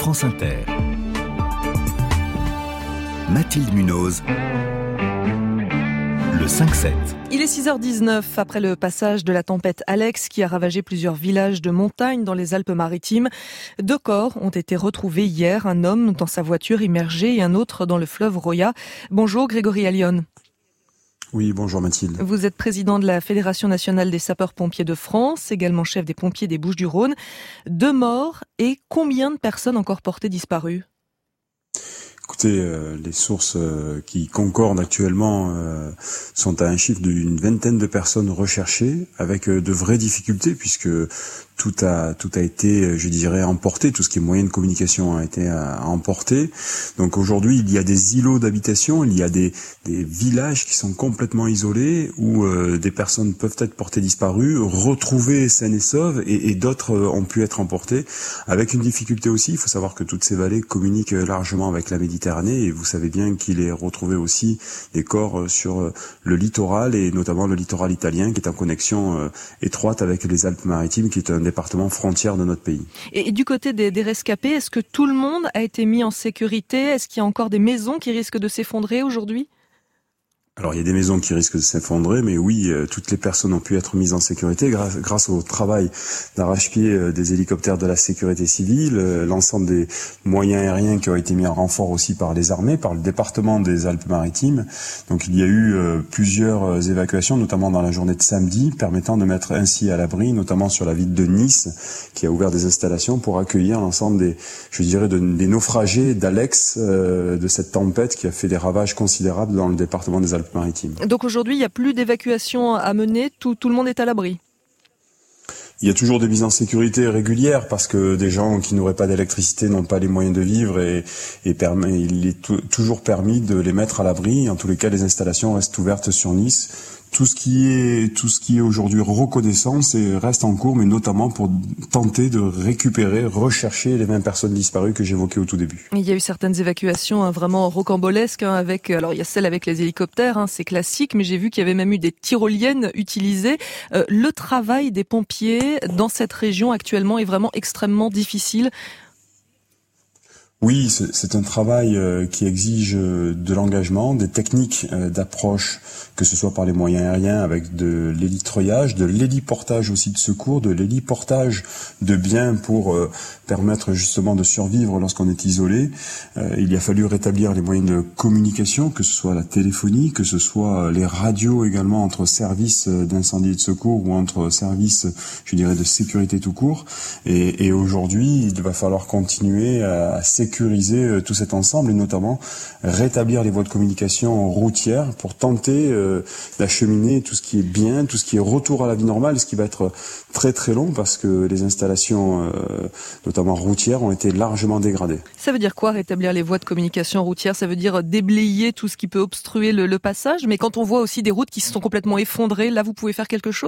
France Inter. Mathilde Munoz. Le 5-7. Il est 6h19 après le passage de la tempête Alex qui a ravagé plusieurs villages de montagne dans les Alpes-Maritimes. 2 corps ont été retrouvés hier, un homme dans sa voiture immergée et un autre dans le fleuve Roya. Bonjour Grégory Allione. Oui, bonjour Mathilde. Vous êtes président de la Fédération nationale des sapeurs-pompiers de France, également chef des pompiers des Bouches-du-Rhône. 2 morts et combien de personnes encore portées disparues ? Écoutez, les sources qui concordent actuellement sont à un chiffre d'une vingtaine de personnes recherchées, avec de vraies difficultés puisque tout a été, je dirais, emporté. Tout ce qui est moyen de communication a été emporté. Donc aujourd'hui, il y a des îlots d'habitation, il y a des villages qui sont complètement isolés où des personnes peuvent être portées disparues, retrouvées saines et sauves, et d'autres ont pu être emportées. Avec une difficulté aussi, il faut savoir que toutes ces vallées communiquent largement avec la Méditerranée, et vous savez bien qu'il est retrouvé aussi des corps sur le littoral, et notamment le littoral italien, qui est en connexion étroite avec les Alpes-Maritimes, qui est un département frontière de notre pays. Et du côté des rescapés, est-ce que tout le monde a été mis en sécurité ? Est-ce qu'il y a encore des maisons qui risquent de s'effondrer aujourd'hui ? Alors il y a des maisons qui risquent de s'effondrer, mais oui, toutes les personnes ont pu être mises en sécurité grâce au travail d'arrache-pied des hélicoptères de la sécurité civile, l'ensemble des moyens aériens qui ont été mis en renfort aussi par les armées, par le département des Alpes-Maritimes. Donc il y a eu plusieurs évacuations, notamment dans la journée de samedi, permettant de mettre ainsi à l'abri, notamment sur la ville de Nice, qui a ouvert des installations pour accueillir l'ensemble des naufragés d'Alex, de cette tempête qui a fait des ravages considérables dans le département des Alpes-Maritimes. Donc aujourd'hui, il n'y a plus d'évacuation à mener, tout le monde est à l'abri. Il y a toujours des mises en sécurité régulières parce que des gens qui n'auraient pas d'électricité n'ont pas les moyens de vivre et il est toujours permis de les mettre à l'abri. En tous les cas, les installations restent ouvertes sur Nice. Tout ce qui est aujourd'hui reconnaissance reste en cours, mais notamment pour tenter de récupérer, rechercher les 20 personnes disparues que j'évoquais au tout début. Il y a eu certaines évacuations vraiment rocambolesques, alors il y a celle avec les hélicoptères, c'est classique, mais j'ai vu qu'il y avait même eu des tyroliennes utilisées. Le travail des pompiers dans cette région actuellement est vraiment extrêmement difficile. Oui, c'est un travail qui exige de l'engagement, des techniques d'approche, que ce soit par les moyens aériens avec de l'hélitreuillage, de l'héliportage aussi de secours, de l'héliportage de biens pour permettre justement de survivre lorsqu'on est isolé. Il a fallu rétablir les moyens de communication, que ce soit la téléphonie, que ce soit les radios également entre services d'incendie et de secours ou entre services, je dirais, de sécurité tout court. Et aujourd'hui, il va falloir continuer à sécuriser tout cet ensemble et notamment rétablir les voies de communication routières pour tenter d'acheminer tout ce qui est bien, tout ce qui est retour à la vie normale, ce qui va être très très long parce que les installations notamment routières ont été largement dégradées. Ça veut dire quoi rétablir les voies de communication routières ? Ça veut dire déblayer tout ce qui peut obstruer le passage, mais quand on voit aussi des routes qui se sont complètement effondrées, là vous pouvez faire quelque chose ?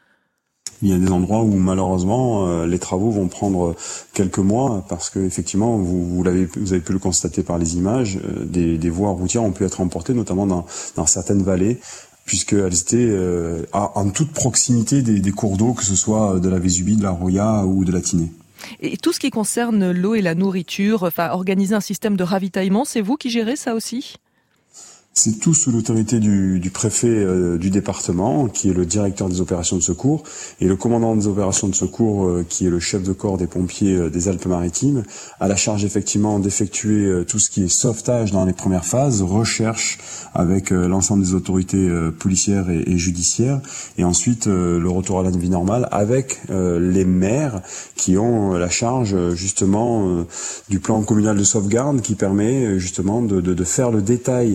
Il y a des endroits où malheureusement les travaux vont prendre quelques mois parce que effectivement vous avez pu le constater par les images, des voies routières ont pu être emportées notamment dans certaines vallées puisqu'elles étaient en toute proximité des cours d'eau, que ce soit de la Vésubie, de la Roya ou de la Tinée. Et tout ce qui concerne l'eau et la nourriture, organiser un système de ravitaillement, c'est vous qui gérez ça aussi ? C'est tout sous l'autorité du préfet du département, qui est le directeur des opérations de secours, et le commandant des opérations de secours, qui est le chef de corps des pompiers des Alpes-Maritimes, a la charge effectivement d'effectuer tout ce qui est sauvetage dans les premières phases, recherche avec l'ensemble des autorités policières et judiciaires, et ensuite le retour à la vie normale avec les maires qui ont la charge justement du plan communal de sauvegarde qui permet justement de faire le détail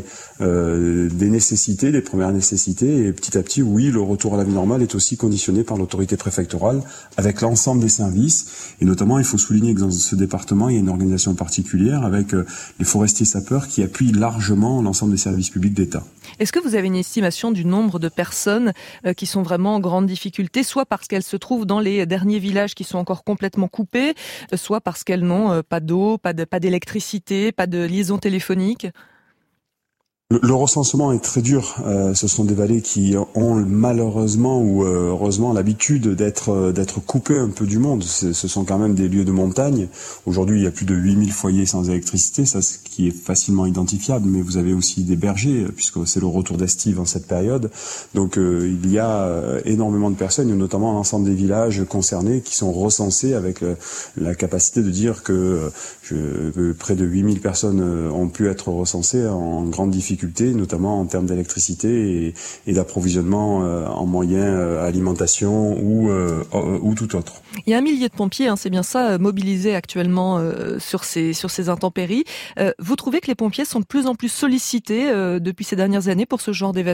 des nécessités, des premières nécessités, et petit à petit, oui, le retour à la vie normale est aussi conditionné par l'autorité préfectorale avec l'ensemble des services, et notamment il faut souligner que dans ce département il y a une organisation particulière avec les forestiers sapeurs qui appuient largement l'ensemble des services publics d'État. Est-ce que vous avez une estimation du nombre de personnes qui sont vraiment en grande difficulté, soit parce qu'elles se trouvent dans les derniers villages qui sont encore complètement coupés, soit parce qu'elles n'ont pas d'eau, pas d'électricité, pas de liaison téléphonique ? Le recensement est très dur. Ce sont des vallées qui ont malheureusement ou heureusement l'habitude d'être coupées un peu du monde. Ce sont quand même des lieux de montagne. Aujourd'hui, il y a plus de 8000 foyers sans électricité, ça ce qui est facilement identifiable. Mais vous avez aussi des bergers, puisque c'est le retour d'estive en cette période. Donc il y a énormément de personnes, notamment l'ensemble des villages concernés, qui sont recensés avec la capacité de dire que près de 8000 personnes ont pu être recensées en grande difficulté, notamment en termes d'électricité et d'approvisionnement en moyens alimentation ou tout autre. Il y a 1 millier de pompiers, c'est bien ça, mobilisés actuellement sur ces intempéries. Vous trouvez que les pompiers sont de plus en plus sollicités depuis ces dernières années pour ce genre d'événement ?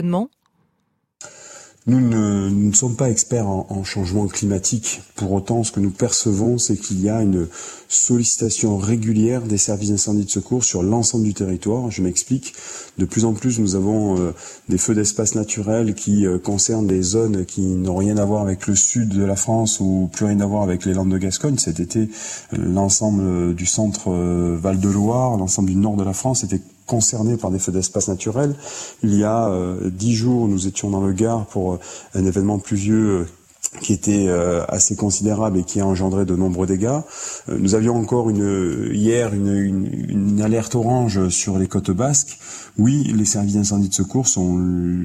Nous ne sommes pas experts en changement climatique. Pour autant, ce que nous percevons, c'est qu'il y a une sollicitation régulière des services d'incendie de secours sur l'ensemble du territoire. Je m'explique. De plus en plus, nous avons des feux d'espace naturels qui concernent des zones qui n'ont rien à voir avec le sud de la France ou plus rien à voir avec les Landes de Gascogne. Cet été, l'ensemble du centre Val-de-Loire, l'ensemble du nord de la France était concernés par des feux d'espace naturels. Il y a 10 jours, nous étions dans le Gard pour un événement pluvieux qui était assez considérable et qui a engendré de nombreux dégâts. Nous avions encore hier une alerte orange sur les côtes basques. Oui, les services d'incendie de secours sont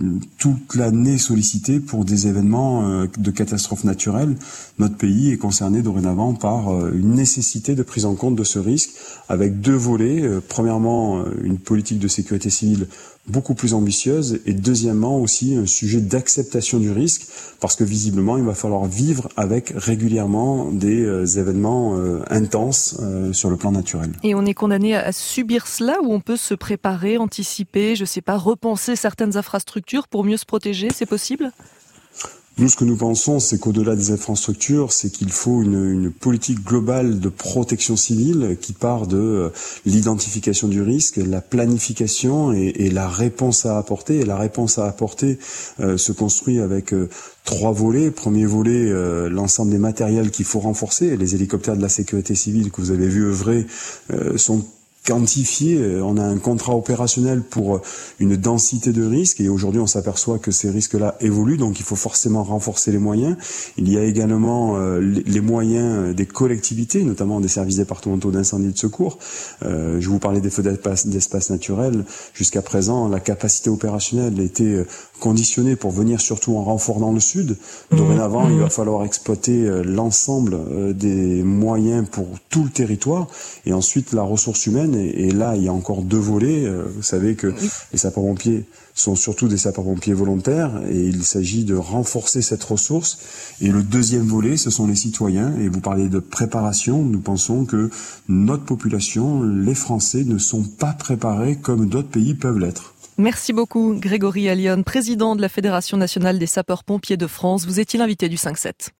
toute l'année sollicités pour des événements de catastrophes naturelles. Notre pays est concerné dorénavant par une nécessité de prise en compte de ce risque avec 2 volets. Premièrement, une politique de sécurité civile beaucoup plus ambitieuse et deuxièmement aussi un sujet d'acceptation du risque parce que visiblement il va falloir vivre avec régulièrement des événements intenses sur le plan naturel. Et on est condamné à subir cela ou on peut se préparer, anticiper, je sais pas, repenser certaines infrastructures pour mieux se protéger, c'est possible ? Nous, ce que nous pensons, c'est qu'au-delà des infrastructures, c'est qu'il faut une politique globale de protection civile qui part de l'identification du risque, la planification et la réponse à apporter. Et la réponse à apporter se construit avec 3 volets. Premier volet, l'ensemble des matériels qu'il faut renforcer. Les hélicoptères de la sécurité civile que vous avez vu œuvrer sont quantifié. On a un contrat opérationnel pour une densité de risques et aujourd'hui on s'aperçoit que ces risques-là évoluent, donc il faut forcément renforcer les moyens. Il y a également les moyens des collectivités, notamment des services départementaux d'incendie et de secours. Je vous parlais des feux d'espace naturel. Jusqu'à présent, la capacité opérationnelle était conditionnée pour venir surtout en renfort dans le sud. Dorénavant, il va falloir exploiter l'ensemble des moyens pour tout le territoire et ensuite la ressource humaine. Et là, il y a encore 2 volets. Vous savez que les sapeurs-pompiers sont surtout des sapeurs-pompiers volontaires et il s'agit de renforcer cette ressource. Et le deuxième volet, ce sont les citoyens. Et vous parlez de préparation. Nous pensons que notre population, les Français, ne sont pas préparés comme d'autres pays peuvent l'être. Merci beaucoup, Grégory Allione, président de la Fédération nationale des sapeurs-pompiers de France. Vous étiez l'invité du 5-7.